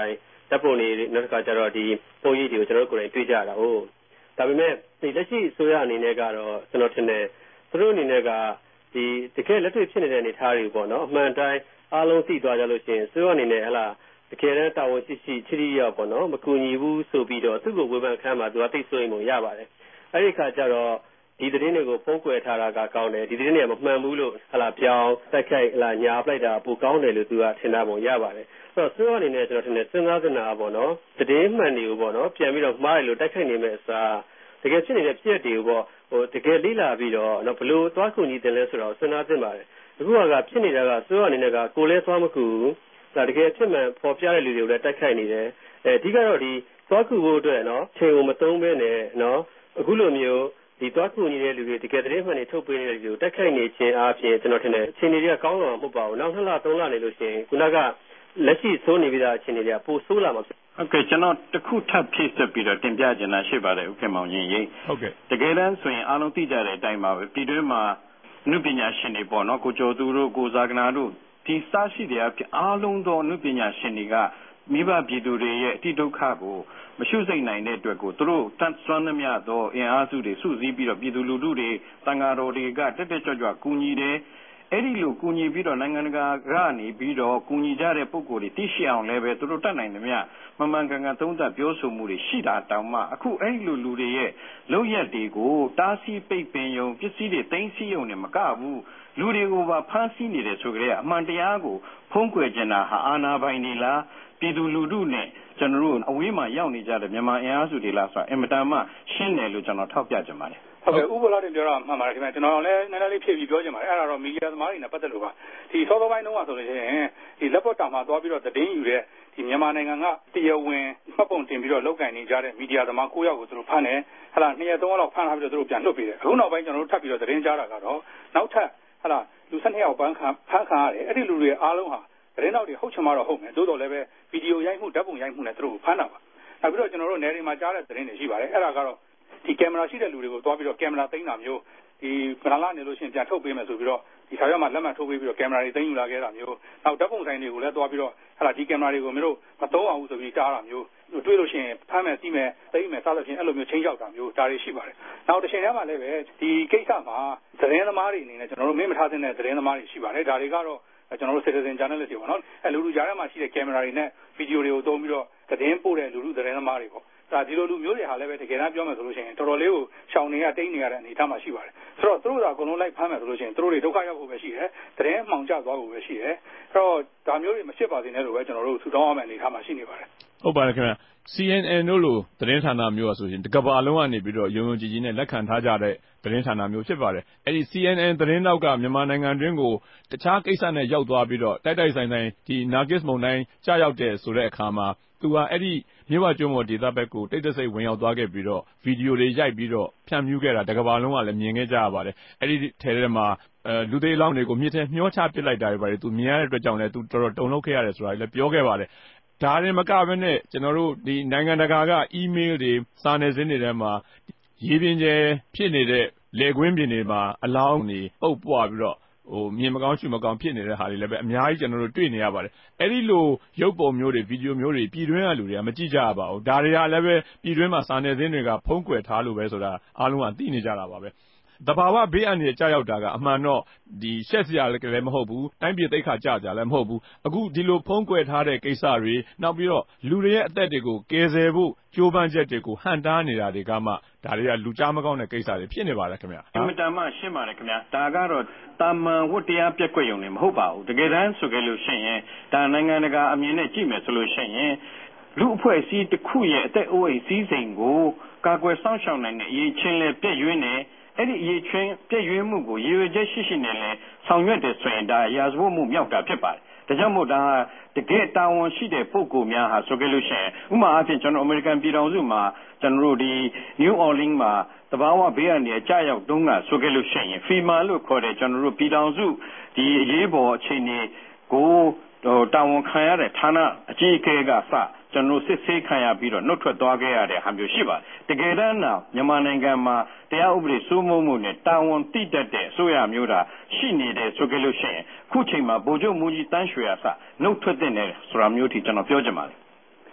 ဓာတ်ပုံတွေနောက်တစ်ခါကျတော့ဒီပုံရိပ်တွေကိုကျွန်တော်တို့ကိုယ်တိုင်တွေ့ကြရတာ哦ဒါပေမဲ့ဒီလက်ရှိအစိုးရအနေနဲ့ကတော့ကျွန်တော်ထင်တယ်သူတို့အနေနဲ့ကဒီတကယ်လက်တွေ့ဖြစ်နေတဲ့အနေအထားတွေပေါ့နော်အမှန်တိုင်းအားလုံးသိသွားကြလို့ရှိရင်အစိုးရအနေနဲ့ဟလာတကယ်တမ်းတာဝန်ရှိရှိချီချီရောက်ပေါ့နော်မကူညီဘူးဆိုပြီးတော့သူ့ကိုဝေဖန်ခံမှာသူကသိဆိုရင်ပုံရပါတယ်အဲ့ဒီခါကျတော့ဒီသတင်းတွေကိုဖုံးကွယ်ထားတာကကောင်းတယ်ဒီသတင်းတွေကမမှန်ဘူးလို့ဟလာပြောင်းတိုက်ခိုက်ဟလာညာပလိုက်တာပိုကောင်းတယ်လို့သူကထင်တာပုံရပါတယ်ဆိုတော့စိုးရအနေနဲ့ကျွန်တော်ထင်တယ်စဉ်းစားစနာပေါ့နော်သတင်းမှန်တွေကိုပေါ့နော်ပြန်ပြီးတော့မှားတယ်လို့တိုက်ခိုက်နေမဲ့အစားတကယ်ဖြစ်နေတဲ့ပြည့်တွေကိုပေါ့ဟိုတကယ်လိလာပြီးတော့နော်ဘလို့သွားကူညီတယ်လဲဆိုတော့စဉ်းစားသင့်ပါတယ်အခုကဖြစ်နေတာကစိုးရအနေနဲ့ကကိုလဲသွားမကူဒါတကယ်ဖြစ်မှန်ပေါ်ပြတဲ့လူတွေကိုလည်းတိုက်ခိုက်နေတယ်အဲဒီကတော့ဒီသွားကူဖို့အတွက်နော်ချိန်ကိုမသုံးဘဲနဲ့နော်အခုလိုမျိုးဒီသွားကူညီတဲ့လူတွေတကယ်သတင်းမှန်တွေထုတ်ပေးနေတဲ့လူတွေတိုက်ခိုက်နေခြင်းအပြင်ကျွန်တော်ထင်တယ်အခြေအနေတွေကကောင်းတော့မဟုတ်ပါဘူးနောက်နှစ်လသုံးလနေလို့ရှိရင်ခုနကလက်ရှိဆိုးနေပြီးသားအခြေအနေတွေကပိုဆိုးလာမှာဟုတ်ကဲ့ကျွန်တော်တခုထပ်ဖြည့်ဆက်ပြီးတော့တင်ပြချင်တာရှိပါတယ်ဦးခင်မောင်ရင်ရေးဟုတ်ကဲ့တကယ်တမ်းဆိုရင်အားလုံးသိကြတဲ့အတိုင်းပါပဲပြည်တွင်းမှာနုပညာရှင်တွေပေါ့နော်ကိုကျော်သူတို့ကိုဇာကနာတို့ဒီစရှိတဲ့အဖြစ်အားလုံးသောနုပညာရှင်တွေကမိဘပြည်သူတွေရဲ့အတိဒုက္ခကိုမရှုစိတ်နိုင်တဲ့အတွက်ကိုသူတို့တန်ဆွမ်းသမျှသောအင်အားစုတွေစုစည်းပြီးတော့ပြည်သူလူထုတွေတန်ဃာတော်တွေကတက်တက်ကြွကြွကူညီတယ်အဲ့ဒီလိုကူညီပြီးတော့နိုင်ငံတကာကနေပြီးတော့ကူညီကြတဲ့ပုံကိုယ်တွေသိရှိအောင်လည်းပဲသူတို့တတ်နိုင်သမျှမမှန်ကန်ကန်သုံးသပ်ပြောဆိုမှုတွေရှိတာတောင်မှအခုအဲ့ဒီလိုလူတွေရဲ့လုံရက်တွေကိုတားဆီးပိတ်ပင်ယုံပစ္စည်းတွေသိမ်းဆည်းယုံနဲ့မကဘူးလူတွေကိုပါဖမ်းဆီးနေတယ်ဆိုကြတဲ့အမှန်တရားကိုဖုံးကွယ်ကြတာဟာအာဏာပိုင်တွေလားပြည်သူလူထုနဲ့ကျွန်တော်တို့အဝေးမှာရောက်နေကြတဲ့မြန်မာအင်အားစုတွေလားဆိုတော့အင်မတန်မှရှင်းတယ်လို့ကျွန်တော်ထောက်ပြချင်ပါတယ်ဟုတ်ကဲ့ဥပလာတင်ပြောတာမှန်ပါတယ်ခင်ဗျာကျွန်တော်လည်းနည်းနည်းလေးဖြည့်ပြီးပြောချင်ပါတယ်အဲ့ဒါတော့မီဒီယာသမားတွေနဲ့ပတ်သက်လို့ပါဒီစောစောပိုင်းတုန်းကဆိုလို့ရှိရင်ဒီလက်ပေါ်တောင်မှာသွားပြီးတော့သတင်းယူတဲ့ဒီမြန်မာနိုင်ငံကတရားဝင်မှတ်ပုံတင်ပြီးတော့လောက်ကင်နေကြတဲ့မီဒီယာသမား၉ယောက်ကိုသူတို့ဖမ်းတယ်ဟလာနှစ်ရက်သုံးရက်လောက်ဖမ်းထားပြီးတော့သူတို့ပြန်လွှတ်ပေးတယ်အခုနောက်ပိုင်းကျွန်တော်တို့ထပ်ပြီးတော့သတင်းကြားတာကတော့နောက်ထပ်ဟလာလူ၁၂ယောက်ပန်းခံဖမ်းခံရတယ်အဲ့ဒီလူတွေအားလုံးဟာသတင်းတောက်တွေဟုတ်ချင်မှတော့ဟုတ်မယ်သို့တော်လည်းပဲဗီဒီယိုရိုက်မှုဓာတ်ပုံရိုက်မှုနဲ့သူတို့ဖမ်းတာပါနောက်ပြီးတော့ကျွန်တော်တို့နယ်တွေမှာကြားတဲ့သတင်းတွေရှိပါတယ်အဲ့ဒါကတော့ဒီကင်မရာရှိတဲ့လူတွေကိုတွားပြီးတော့ကင်မရာသိမ်းတာမျိုးဒီဗလာလာနေလို့ရှိရင်ပြန်ထုတ်ပေးမယ်ဆိုပြီးတော့ဒီခါရမှာလက်မှတ်ထုတ်ပေးပြီးတော့ကင်မရာတွေသိမ်းယူလာခဲ့တာမျိုးနောက်ဓာတ်ပုံဆိုင်တွေကိုလည်းတွားပြီးတော့ဟလာဒီကင်မရာတွေကိုမျိုးမသုံးအောင်ဆိုပြီးတားတာမျိုးတွေ့လို့ရှိရင်ဖမ်းမယ်စီးမယ်သိမ်းမယ်စသဖြင့်အဲ့လိုမျိုးချင်းချောက်တာမျိုးဒါတွေရှိပါတယ်နောက်တစ်ချိန်တည်းမှာလည်းပဲဒီကိစ္စမှာသတင်းသမားတွေအနေနဲ့ကျွန်တော်တို့မင်းမထားတဲ့သတင်းသမားတွေရှိပါတယ်ဒါတွေကတော့ကျွန်တော်တို့ citizen journalist တွေပေါ့နော်အဲလူလူကြားထဲမှာရှိတဲ့ကင်မရာတွေနဲ့ဗီဒီယိုတွေကိုသုံးပြီးတော့သတင်းပို့တဲ့လူလူသတင်းသမားတွေပေါ့ဒါဒီလိုလူမျိုးတွေဟာလည်းပဲတကယ်တမ်းပြောမယ်ဆိုလို့ရှိရင်တော်တော်လေးကိုရှောင်နေရတိတ်နေရတဲ့အနေအထားမှာရှိပါတယ်ဆိုတော့သူတို့ကအကုန်လုံးလိုက်ဖမ်းမယ်ဆိုလို့ရှိရင်သူတို့တွေဒုက္ခရောက်ဖို့ပဲရှိတယ်သတင်းမှောင်ကျသွားဖို့ပဲရှိတယ်အဲ့တော့ဒါမျိုးတွေမဖြစ်ပါစေနဲ့လို့ပဲကျွန်တော်တို့ထူထောင်ရမယ့်အနေအထားမှာရှိနေပါတယ်ဟုတ်ပါတယ်ခင်ဗျာ C N N တို့လိုသတင်းဌာနမျိုးอ่ะဆိုရင်တကဘာလုံးကနေပြီးတော့ယုံယုံကြည်ကြည်နဲ့လက်ခံထားကြတဲ့သတင်းဌာနမျိုးဖြစ်ပါတယ်အဲ့ဒီ C N N သတင်းတောက်ကမြန်မာနိုင်ငံတွင်းကိုတခြားကိစ္စနဲ့ရောက်သွားပြီးတော့တိုက်တိုက်ဆိုင်ဆိုင်ဒီ Nargis မုန်တိုင်းကြာရောက်တဲ့ဆိုတဲ့အခါမှာသူကအဲ့ဒီမြို့ဝကျွန်းပေါ်ဒေသဘက်ကိုတိတ်တဆိတ်ဝင်ရောက်သွားခဲ့ပြီးတော့ဗီဒီယိုတွေရိုက်ပြီးတော့ဖြန့်ဖြူးခဲ့တာတကဘာလုံးကလည်းမြင်ခဲ့ကြရပါတယ်အဲ့ဒီထဲထဲမှာအဲလူသေးလောင်းတွေကိုမြစ်ထဲမျောချပစ်လိုက်တာတွေပါတယ်သူမြင်ရတဲ့အတွက်ကြောင့်လည်းသူတော်တော်တုန်လှုပ်ခဲ့ရတယ်ဆိုတာလည်းပြောခဲ့ပါတယ်ဒါရင်မကဘဲနဲ့ကျွန်တော်တို့ဒီနိုင်ငံတကာကအီးမေးလ်တွေစာနယ်ဇင်းတွေထဲမှာရေပြင်ကျဲဖြစ်နေတဲ့လေကွင်းပြင်တွေမှာအလောင်းတွေပုတ်ပွားပြီးတော့ဟိုမြင်မကောင်းရှုမကောင်းဖြစ်နေတဲ့ဟာတွေလည်းပဲအများကြီးကျွန်တော်တို့တွေ့နေရပါတယ်အဲ့ဒီလိုရုပ်ပုံမျိုးတွေဗီဒီယိုမျိုးတွေပြည်တွင်းကလူတွေကမကြည့်ကြရပါဘူးဒါတွေကလည်းပဲပြည်တွင်းမှာစာနယ်ဇင်းတွေကဖုံးကွယ်ထားလို့ပဲဆိုတာအားလုံးကသိနေကြတာပါပဲတဘာဝဘေးအန္တရာယ်ကြာရောက်တာကအမှန်တော့ဒီရှက်စရာလည်းမဟုတ်ဘူးတိုင်းပြည်သိက္ခာကျကြလည်းမဟုတ်ဘူးအခုဒီလိုဖုံးကွယ်ထားတဲ့ကိစ္စတွေနောက်ပြီးတော့လူတွေရဲ့အသက်တွေကိုကယ်ဆယ်ဖို့ကြိုးပမ်းချက်တွေကိုဟန်တားနေတာတွေကမှဒါတွေကလူကြားမကောင်းတဲ့ကိစ္စတွေဖြစ်နေပါတယ်ခင်ဗျာအင်မတန်မှရှင်းပါတယ်ခင်ဗျာဒါကတော့တာမန်ဝတ္တရားပြက်ကွက်ရုံနဲ့မဟုတ်ပါဘူးတကယ်တမ်းဆိုကြလို့ရှိရင်ဒါနိုင်ငံတကာအမြင်နဲ့ကြည့်မယ်ဆိုလို့ရှိရင်လူအဖွဲ့အစည်းတစ်ခုရဲ့အသက်အိုးအိမ်စည်းစိမ်ကိုကာကွယ်စောင့်ရှောက်နိုင်တဲ့အရေးချင်းလဲပြည့်ရွေးနေအဲ့ဒီအရေးချင်းပြည့်ရွေးမှုကိုရည်ရွယ်ချက်ရှိရှိနဲ့လဲဆောင်ရွက်တယ်ဆိုရင်ဒါရာဇဝတ်မှုမြောက်တာဖြစ်ပါတယ်ဒါကြောင့်မို့ဒါတကယ်တာဝန်ရှိတဲ့ပုဂ္ဂိုလ်များဟာဆိုကြလို့ရှိရင်ဥပမာအဖြစ်ကျွန်တော်အမေရိကန်ပြည်ထောင်စုမှာကျွန်တော်တို့ဒီ New Orleans မှာတဘာဝဘေးအန္တရာယ်ကြာရောက်တုန်းကဆိုကြလို့ရှိရင် FEMA လို့ခေါ်တဲ့ကျွန်တော်တို့ပြည်ထောင်စုဒီအရေးပေါ်အခြေအနေကိုတာဝန်ခံရတဲ့ဌာနအကြီးအကဲကစကျွန်တော်စစ်ဆေးခံရပြီးတော့နှုတ်ထွက်သွားခဲ့ရတဲ့ဟာမျိုးရှိပါတယ်တကယ်တမ်းတော့မြန်မာနိုင်ငံမှာတရားဥပဒေစိုးမိုးမှုနဲ့တာဝန်တည်တတ်တဲ့အစိုးရမျိုးတာရှိနေတယ်ဆိုကြလို့ရှိရင်ခုချိန်မှာဗိုလ်ချုပ်မူကြီးတန်းရွှေရစနှုတ်ထွက်တဲ့ဆိုတာမျိုးထိကျွန်တော်ပြောချင်ပါတယ်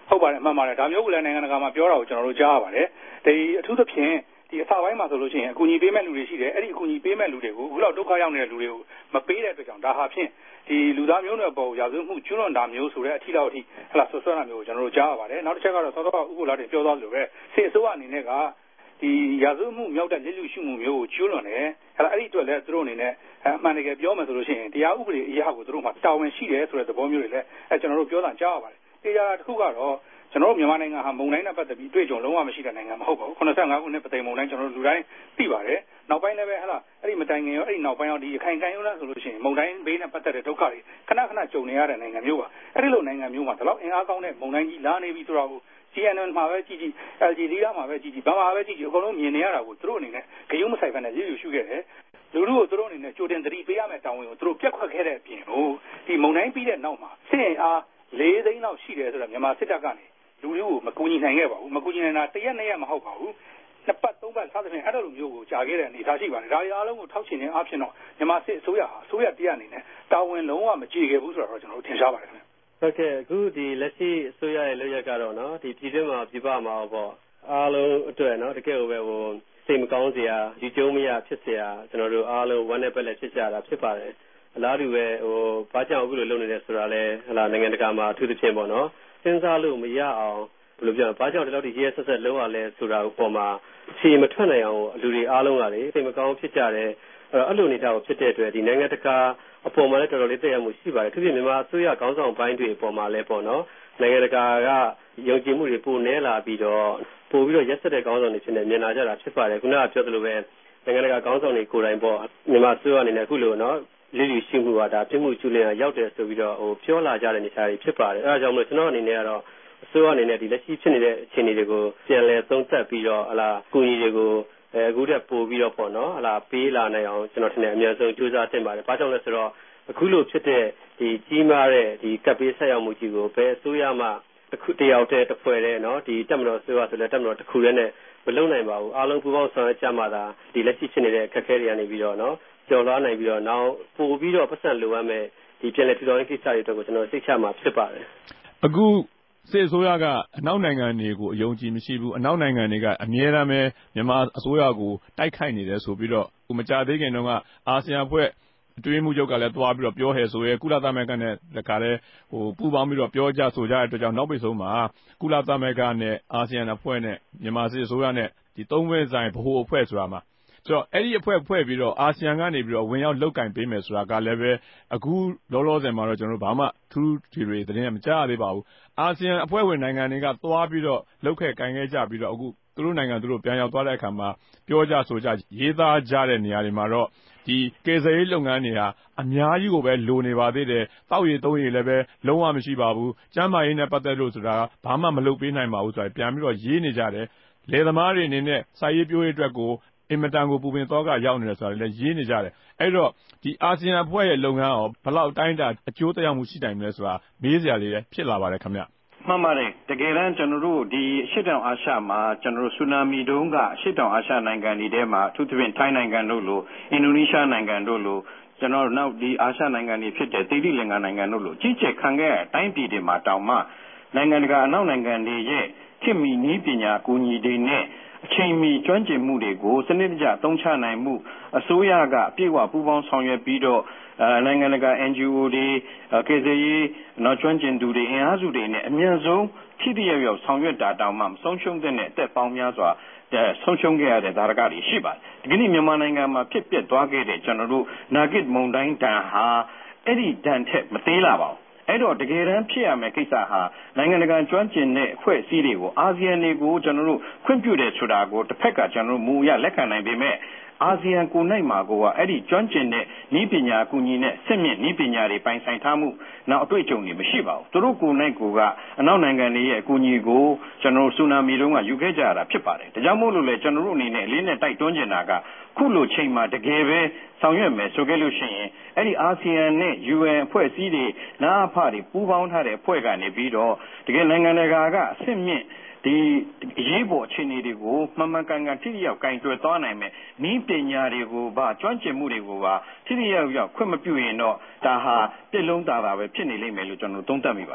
ဟုတ်ပါတယ်မှန်ပါတယ်ဒါမျိုးကလည်းနိုင်ငံတကာမှာပြောတာကိုကျွန်တော်တို့ကြားရပါတယ်ဒီအထူးသဖြင့်ဒီအစပိုင်းမှာဆိုလို့ရှိရင်အကူအညီပေးမဲ့လူတွေရှိတယ်အဲ့ဒီအကူအညီပေးမဲ့လူတွေကိုအခုလောက်ဒုက္ခရောက်နေတဲ့လူတွေကိုမပေးတဲ့အတွက်ကြောင့်ဒါဟာဖြင့်ဒီလူသားမျိုးနွယ်ပေါ်ရာဇဝတ်မှုကျွလွန်တာမျိုးဆိုတဲ့အထီလောက်အထိဟလာဆွဆွတာမျိုးကိုကျွန်တော်တို့ကြားရပါတယ်နောက်တစ်ချက်ကတော့သောသောဥပ္ပလာတင်ပြောသွားလို့ပဲစေအစိုးရအနေနဲ့ကဒီရာဇဝတ်မှုမြောက်တဲ့လက်လူရှုမှုမျိုးကိုကျွလွန်တယ်ဟလာအဲ့ဒီအတွက်လည်းသူတို့အနေနဲ့အမှန်တကယ်ပြောမယ်ဆိုလို့ရှိရင်တရားဥပဒေအရာကိုသူတို့မှတာဝန်ရှိတယ်ဆိုတဲ့သဘောမျိုးတွေလည်းအဲကျွန်တော်တို့ပြောတာကြားရပါတယ်တရားတစ်ခုကတော့ကျွန်တော်တို့မြန်မာနိုင်ငံဟာမုံတိုင်းနဲ့ပတ်သက်ပြီးတွေ့ကြုံလုံးဝမရှိတဲ့နိုင်ငံမဟုတ်ပါဘူး85ခုနှစ်ပသိမ်မုံတိုင်းကျွန်တော်တို့လူတိုင်းသိပါတယ်နောက်ပိုင်းလည်းပဲဟလာအဲ့ဒီမတိုင်ခင်ရောအဲ့ဒီနောက်ပိုင်းရောဒီခိုင်ခိုင်ရုံးလားဆိုလို့ရှိရင်မုံတိုင်းဘေးနဲ့ပတ်သက်တဲ့ဒုက္ခတွေခဏခဏကြုံနေရတဲ့နိုင်ငံမျိုးပါအဲ့ဒီလိုနိုင်ငံမျိုးမှာဒီလောက်အင်အားကောင်းတဲ့မုံတိုင်းကြီးလာနေပြီဆိုတော့ C N N မှာပဲကြည့်ကြည့် L G D မှာပဲကြည့်ကြည့်ဘာမှာပဲကြည့်ကြည့်အကုန်လုံးမြင်နေရတာကိုသူတို့အနေနဲ့ဂရုမစိုက်ဘဲနဲ့ရည်ရွယ်ရှုခဲ့တယ်လူလူကိုသူတို့အနေနဲ့ကြိုတင်သတိပေးရမယ့်တောင်းဝင်ကိုသူတို့ပြက်ခွက်ခဲ့တဲ့အပြင်ဟိုဒီမုံတိုင်းပြီးတဲ့နောက်မှာစစ်အင်အား၄သိန်းလောက်ရှိတယ်ဆိုတော့မြန်မာစစ်တပ်ကနေလူလူကိုမကူညီနိုင်ခဲ့ပါဘူးမကူညီနိုင်တာတရက်နှစ်ရက်မဟုတ်ပါဘူးနှစ်ပတ်သုံးပတ်စသဖြင့်အဲ့လိုမျိုးကိုကြာခဲ့တဲ့အနေအထားရှိပါတယ်ဒါတွေအားလုံးကိုထောက်ချင်တဲ့အဖြစ်တော့မြန်မာစစ်အစိုးရဟာအစိုးရတရားအနေနဲ့တာဝန်လုံးဝမကြေခဲ့ဘူးဆိုတော့ကျွန်တော်တို့ထင်ရှားပါတယ်ခင်ဗျဟုတ်ကဲ့အခုဒီလက်ရှိအစိုးရရဲ့လုပ်ရက်ကတော့နော်ဒီပြည်တွင်းမှာပြပမှာပေါ့အားလုံးအတွက်နော်တကယ်ကိုပဲဟိုစိတ်မကောင်းစရာဒီကျုံမရဖြစ်စရာကျွန်တော်တို့အားလုံးဝမ်းနဲ့ပက်လက်ဖြစ်ကြတာဖြစ်ပါတယ်အလားတူပဲဟိုဘာကြောင့်အခုလိုလုပ်နေလဲဆိုတာလဲဟလာနိုင်ငံတကာမှာအထူးသဖြင့်ပေါ့နော်စဉ်းစားလို့မရအောင်ဘယ်လိုပြောဘာကြောင့်ဒီလောက်ဒီရဲဆက်ဆက်လုံးရလဲဆိုတာကိုပေါ်မှာခြေမထွက်နိုင်အောင်လူတွေအားလုံးကလေစိတ်မကောင်းဖြစ်ကြတယ်အဲ့လိုနေတာကိုဖြစ်တဲ့အတွက်ဒီနိုင်ငံတကာအပေါ်မှာလည်းတော်တော်လေးတည့်ရမှုရှိပါတယ်သူပြင်မြန်မာအစိုးရခေါင်းဆောင်ပိုင်းတွေအပေါ်မှာလည်းပေါ့နော်နိုင်ငံတကာကယုံကြည်မှုတွေပိုနေလာပြီးတော့ပို့ပြီးတော့ရက်ဆက်တဲ့ခေါင်းဆောင်တွေဖြစ်နေမြင်လာကြတာဖြစ်ပါတယ်ခုနကပြောသလိုပဲနိုင်ငံတကာခေါင်းဆောင်တွေကိုယ်တိုင်ပေါ့မြန်မာအစိုးရအနေနဲ့အခုလိုနော်လစ်လျူရှုမှုကဒါပြမှုကျူးလွန်ရရောက်တယ်ဆိုပြီးတော့ဟိုပြောလာကြတဲ့နေသားတွေဖြစ်ပါတယ်အဲဒါကြောင့်မို့ကျွန်တော်အနေနဲ့ကတော့အစိုးရအနေနဲ့ဒီလက်ရှိဖြစ်နေတဲ့အခြေအနေတွေကိုပြန်လည်သုံးသပ်ပြီးတော့ဟလာကုညီတွေကိုအဲအခုတည်းပို့ပြီးတော့ပေါ့နော်ဟလာပေးလာနိုင်အောင်ကျွန်တော်ထင်တယ်အများဆုံးကြိုးစားတင်ပါတယ်ဘာကြောင့်လဲဆိုတော့အခုလိုဖြစ်တဲ့ဒီကြီးမားတဲ့ဒီကပ်ပေးဆက်ရောက်မှုကြီးကိုဘယ်အစိုးရမှတစ်ခုတယောက်တည်းတစ်ဖွဲ့တည်းနော်ဒီတက်မတော်အစိုးရဆိုလဲတက်မတော်တစ်ခုတည်းနဲ့မလုံနိုင်ပါဘူးအားလုံးပူးပေါင်းဆောင်ရွက်ကြမှသာဒီလက်ရှိဖြစ်နေတဲ့အခက်အခဲတွေကနေပြီးတော့နော်ကျော်လွှားနိုင်ပြီးတော့နောက်ပို့ပြီးတော့ပတ်စံလိုအပ်မဲ့ဒီပြန်လည်ထူထောင်ရေးကိစ္စတွေအတွက်ကိုကျွန်တော်စိတ်ချမှာဖြစ်ပါတယ်အခုစစ်အစိုးရကအနောက်နိုင်ငံတွေကိုအယုံကြည်မရှိဘူးအနောက်နိုင်ငံတွေကအမြဲတမ်းပဲမြန်မာအစိုးရကိုတိုက်ခိုက်နေတယ်ဆိုပြီးတော့ဟိုမကြသေးခင်တုန်းကအာဆီယံအဖွဲ့အတွင်းမှုချုပ်ကလည်းသွားပြီးတော့ပြောဟဲဆိုရဲကုလသမဂ္ဂနဲ့တခါလဲဟိုပူပေါင်းပြီးတော့ပြောကြဆိုကြတဲ့အတွက်ကြောင့်နောက်ပိတ်ဆုံးမှာကုလသမဂ္ဂနဲ့အာဆီယံအဖွဲ့နဲ့မြန်မာစစ်အစိုးရနဲ့ဒီသုံးဘက်ဆိုင်ဗဟိုအဖွဲ့ဆိုတာမှာဆိုတော့အဲ့ဒီအဖွဲ့ဖွဲ့ပြီးတော့အာဆီယံကနေပြီးတော့ဝင်ရောက်လောက်ကင်ပေးမယ်ဆိုတာကလည်းပဲအခုလောလောဆယ်မှာတော့ကျွန်တော်တို့ဘာမှထူးထူးတွေသတင်းမကြားရသေးပါဘူးအာဆီယံအဖွဲ့ဝင်နိုင်ငံတွေကသွားပြီးတော့လောက်ခဲ့ကိုင်ခဲ့ကြပြီးတော့အခုသူတို့နိုင်ငံသူတို့ပြန်ရောက်သွားတဲ့အခါမှာပြောကြဆိုကြရေးသားကြတဲ့နေရာတွေမှာတော့ဒီကေဇယ်ရေးလုပ်ငန်းတွေဟာအများကြီးကိုပဲလိုနေပါသေးတယ်တောက်ရည်သုံးရည်လည်းပဲလုံးဝမရှိပါဘူးကျန်းမာရေးနဲ့ပတ်သက်လို့ဆိုတာဘာမှမလုပ်ပေးနိုင်ပါဘူးဆိုတာပြန်ပြီးတော့ရေးနေကြတယ်လယ်သမားတွေအနေနဲ့စိုက်ရေးပြိုးရေးအတွက်ကိုအင်မတန်ကိုပူပင်သောကရောက်နေတယ်ဆိုတာလည်းရေးနေကြတယ်အဲ့တော့ဒီအာဆီယံအဖွဲ့ရဲ့လုပ်ငန်းရောဘယ်လောက်တိုင်းတာအကျိုးသက်ရောက်မှုရှိနိုင်မလဲဆိုတာမေးစရာလေးလည်းဖြစ်လာပါတယ်ခင်ဗျမှန်ပါတယ်တကယ်တမ်းကျွန်တော်တို့ဒီအရှေ့တောင်အာရှမှာကျွန်တော်တို့ဆူနာမီတုန်းကအရှေ့တောင်အာရှနိုင်ငံတွေထဲမှာအထူးသဖြင့်ထိုင်းနိုင်ငံတို့လိုအင်ဒိုနီးရှားနိုင်ငံတို့လိုကျွန်တော်တို့နောက်ဒီအာရှနိုင်ငံတွေဖြစ်တဲ့သီရိလင်္ကာနိုင်ငံတို့လိုကြီးကျယ်ခံခဲ့တဲ့တိုင်းပြည်တွေမှာတောင်မှနိုင်ငံတကာအနောက်နိုင်ငံတွေရဲ့ခေတ်မီနည်းပညာအကူအညီတွေနဲ့အချိန်မီကျွမ်းကျင်မှုတွေကိုစနစ်တကျသုံးချနိုင်မှုအစိုးရကအပြည့်အဝပူးပေါင်းဆောင်ရွက်ပြီးတော့နိုင်ငံတကာ N G O တွေကေဇယ်ရေးနောက်ကျွမ်းကျင်သူတွေအင်အားစုတွေနဲ့အများဆုံးထိတိယောက်ယောက်ဆောင်ရွက်တာတောင်မှမဆုံးရှုံးတဲ့အသက်ပေါင်းများစွာဆုံးရှုံးခဲ့ရတဲ့ဒါရကတွေရှိပါတယ်ဒီကနေ့မြန်မာနိုင်ငံမှာဖြစ်ပျက်သွားခဲ့တဲ့ကျွန်တော်တို့နာဂစ်မုန်တိုင်းတန်ဟာအဲ့ဒီတန်ထက်မသေးလာပါဘူးအဲ့တော့တကယ်တမ်းဖြစ်ရမယ့်ကိစ္စဟာနိုင်ငံတကာကျွမ်းကျင်တဲ့အဖွဲ့အစည်းတွေကိုအာဆီယံတွေကိုကျွန်တော်တို့ခွင့်ပြုတယ်ဆိုတာကိုတစ်ဖက်ကကျွန်တော်တို့မူအရလက်ခံနိုင်ပေမဲ့အာဆီယံကိုနိုင်မှာကိုကအဲ့ဒီကျွမ်းကျင်တဲ့နည်းပညာအကူအညီနဲ့စစ်မြင့်နည်းပညာတွေပိုင်ဆိုင်ထားမှုနောက်အတွေ့အကြုံတွေမရှိပါဘူးသူတို့ကိုနိုင်ကိုကအနောက်နိုင်ငံတွေရဲ့အကူအညီကိုကျွန်တော်တို့ဆူနာမီတုန်းကယူခဲ့ကြရတာဖြစ်ပါတယ်ဒါကြောင့်မို့လို့လေကျွန်တော်တို့အနေနဲ့အလေးနဲ့တိုက်တွန်းနေတာကခုလိုချိန်မှာတကယ်ပဲဆောင်ရွက်မယ်ဆိုခဲ့လို့ရှိရင်အဲ့ဒီအာဆီယံနဲ့ U N အဖွဲ့အစည်းတွေနာအဖတွေပူးပေါင်းထားတဲ့အဖွဲ့ကနေပြီးတော့တကယ်နိုင်ငံတကာကအဆင့်မြင့်ဒီအရေးပေါ်အခြေအနေတွေကိုမှန်မှန်ကန်ကန်ထိထိရောက်ကင်တွယ်သွားနိုင်မယ်နည်းပညာတွေကိုပါကျွမ်းကျင်မှုတွေကိုပါထိထိရောက်ရောက်ခွင့်မပြုရင်တော့ဒါဟာပြည့်လုံးတာတာပဲဖြစ်နေလိမ့်မယ်လို့ကျွန်တော်သုံးသပ်မိပါတယ်ဟ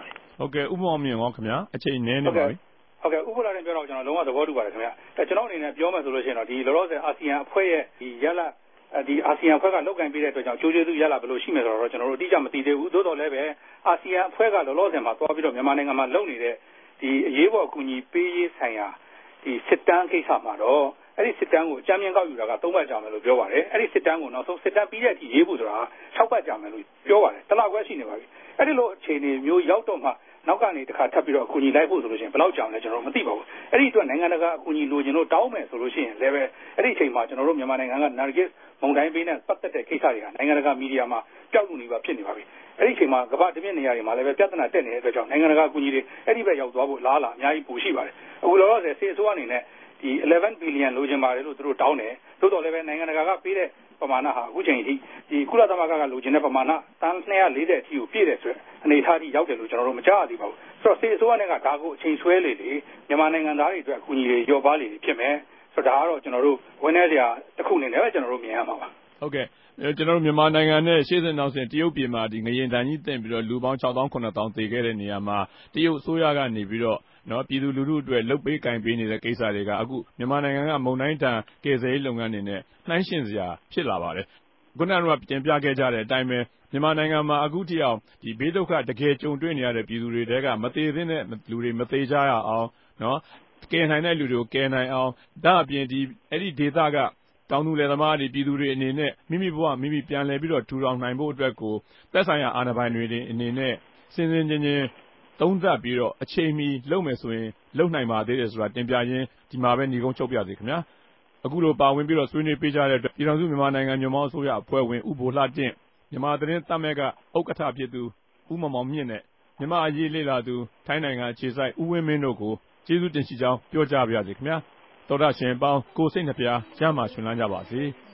ဟုတ်ကဲ့ဥပမာမြင်ရောခင်ဗျာအချိန်နည်းနေပါပြီဟုတ်ကဲ့ဥပမာနဲ့ပြောတော့ကျွန်တော်လုံးဝသဘောတူပါတယ်ခင်ဗျာအဲကျွန်တော်အနေနဲ့ပြောမယ်ဆိုလို့ရှိရင်တော့ဒီလောလောဆယ်အာဆီယံအဖွဲ့ရဲ့ဒီရလဒီအာဆီယံအဖွဲ့ကလောက်ကိုင်းပေးတဲ့အတွက်ကြောင့်ကြိုးကျေးဇူးရလာဘယ်လိုရှိမယ်ဆိုတော့ကျွန်တော်တို့အတိအကျမသိသေးဘူးသို့တော်လည်းပဲအာဆီယံအဖွဲ့ကလောလောဆယ်မှာသွားပြီးတော့မြန်မာနိုင်ငံမှာလုပ်နေတဲ့ဒီအရေးပေါ်အကူအညီပေးရေးဆိုင်ရာဒီစစ်တမ်းကိစ္စမှာတော့အဲ့ဒီစစ်တမ်းကိုအကြမ်းမြင့်ကောက်ယူတာကသုံးပတ်ကြာမယ်လို့ပြောပါတယ်အဲ့ဒီစစ်တမ်းကိုနောက်ဆုံးစစ်တမ်းပြီးတဲ့အထိရေးဖို့ဆိုတာ၆ပတ်ကြာမယ်လို့ပြောပါတယ်တစ်လခွဲရှိနေပါပြီအဲ့ဒီလိုအခြေအနေမျိုးရောက်တော့မှနောက်ကနေတစ်ခါထပ်ပြီးတော့အကူအညီလိုက်ဖို့ဆိုလို့ရှိရင်ဘယ်လောက်ကြာမလဲကျွန်တော်တို့မသိပါဘူးအဲ့ဒီအတွက်နိုင်ငံတကာအကူအညီလိုချင်လို့တောင်းမယ်ဆိုလို့ရှိရင်လည်းပဲအဲ့ဒီအချိန်မှာကျွန်တော်တို့မြန်မာနိုင်ငံက Nargis မုန်တိုင်းပေးနဲ့ပတ်သက်တဲ့ကိစ္စတွေကနိုင်ငံတကာမီဒီယာမှာပျောက်လို့နေပါဖြစ်နေပါပြီအဲ့ဒီအချိန်မှာကမ္ဘာတပြည့်နေရာတွေမှာလည်းပဲပြဿနာတက်နေတဲ့အတွက်ကြောင့်နိုင်ငံတကာအကူအညီတွေအဲ့ဒီဘက်ရောက်သွားဖို့လားလားအများကြီးပိုရှိပါတယ်အခုလောလောဆယ်စေအစိုးရအနေနဲ့ဒီeleven billion လိုချင်ပါတယ်လို့သူတို့တောင်းတယ်သို့တော်လည်းပဲနိုင်ငံတကာကပေးတဲ့ပမာဏဟာအခုချိန်ထိဒီကုလသမဂ္ဂကလိုချင်တဲ့ပမာဏတန်းtwo hundred fortyအထိကိုပြည့်တယ်ဆိုတဲ့အနေအထားကြီးရောက်တယ်လို့ကျွန်တော်တို့မကြားရသေးပါဘူးဆိုတော့စေအစိုးရနဲ့ကဒါကိုအချိန်ဆွဲလေလေမြန်မာနိုင်ငံသားတွေအတွက်အကူအညီတွေလျော့ပါလေဖြစ်မယ်ဆိုတော့ဒါကတော့ကျွန်တော်တို့ဝန်ထမ်းစရာတစ်ခုအနေနဲ့ပဲကျွန်တော်တို့မြင်ရမှာပါဟုတ်ကဲ့ကျွန်တော်တို့မြန်မာနိုင်ငံနဲ့ရှေ့စဉ်နောက်စဉ်တရုတ်ပြည်မှာဒီငရင်တန်ကြီးတင်ပြီးတော့လူပေါင်းsix thousand seven thousandသေခဲ့တဲ့နေရာမှာတရုတ်အစိုးရကနေပြီးတော့နော်ပြည်သူလူထုအတွက်လှုပ်ပေးကင်ပေးနေတဲ့ကိစ္စတွေကအခုမြန်မာနိုင်ငံကမုန်တိုင်းတန်ကယ်ဆယ်ရေးလုပ်ငန်းတွေနဲ့နှိုင်းယှဉ်စရာဖြစ်လာပါတယ်ခုနကတင်ပြခဲ့ကြတဲ့အတိုင်းပဲမြန်မာနိုင်ငံမှာအခုထိအောင်ဒီဘေးဒုက္ခတကယ်ကြုံတွေ့နေရတဲ့ပြည်သူတွေတဲကမသေးသင့်တဲ့လူတွေမသေးကြရအောင်နော်ကယ်နိုင်တဲ့လူတွေကိုကယ်နိုင်အောင်ဒါအပြင်ဒီအဲ့ဒီဒေသကတောင်သူလယ်သမားတွေပြည်သူတွေအနေနဲ့မိမိဘဝမိမိပြန်လည်ပြီးတော့ထူထောင်နိုင်ဖို့အတွက်ကိုသက်ဆိုင်ရာအာဏာပိုင်တွေအနေနဲ့စဉ်စဉ်ချင်းချင်းသုံးသပ်ပြီးတော့အချိန်မီလုပ်မယ်ဆိုရင်လုပ်နိုင်ပါသေးတယ်ဆိုတာတင်ပြရင်းဒီမှာပဲညီကုန်းချုပ်ပြစေခင်ဗျာအခုလိုပါဝင်ပြီးတော့ဆွေးနွေးပေးကြတဲ့အတွက်ပြည်ထောင်စုမြန်မာနိုင်ငံညွန့်ပေါင်းအစိုးရအဖွဲ့ဝင်ဥပ္ပိုလတင့်မြန်မာသတင်းတပ်မဲ့ကဥက္ကဋ္ဌဖြစ်သူဦးမောင်မောင်မြင့်နဲ့မြန်မာအရေးလေ့လာသူထိုင်းနိုင်ငံခြေဆိုင်ဦးဝင်းမင်းတို့ကိုကျေးဇူးတင်ရှိကြောင်းပြောကြားပါရစေခင်ဗျာတော်တာရှင်ပေါင်းကိုစိတ်နှပြရမှရှင်လန်းကြပါစေ